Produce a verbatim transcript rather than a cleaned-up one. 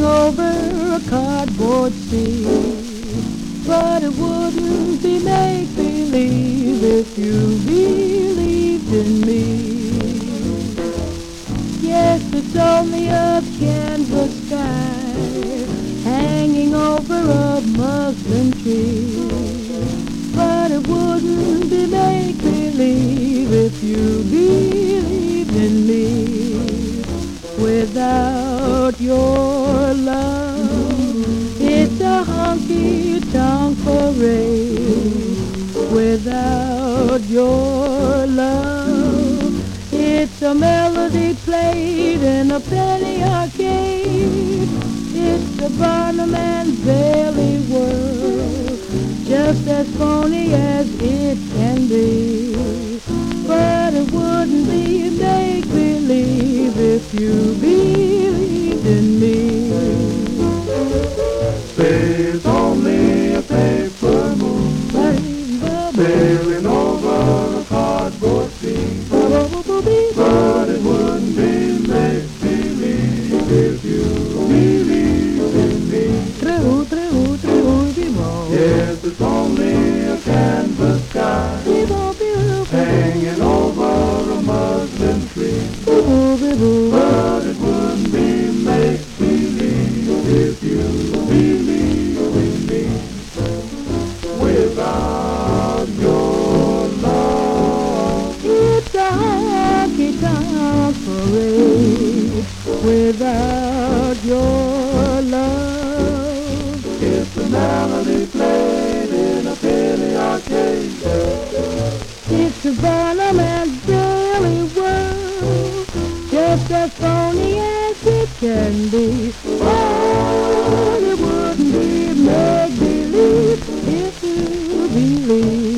over a cardboard sea. But it wouldn't be make-believe if you believed in me. Yes, it's only a canvas sky hanging over a muslin tree. But it wouldn't be make-believe if you believed in me. Without your love, it's a honky-tonk parade. Without your love, it's a melody played in a penny arcade. It's the Barnum and Bailey world, just as phony as it can be. But it wouldn't be make-believe if you believed in me. It's only a paper moon sailing over a cardboard sea. But it wouldn't be make-believe if you believed in me. Yes, it's only a canvas sky hanging over a muslin tree. But it wouldn't be make-believe if you believed in me. Without your love, It's a honky-tonk parade. Without your love, it's a melody played in a penny arcade. it's the Barnum and Bailey world, just as phony as it can be. But it wouldn't be make-believe if you believe.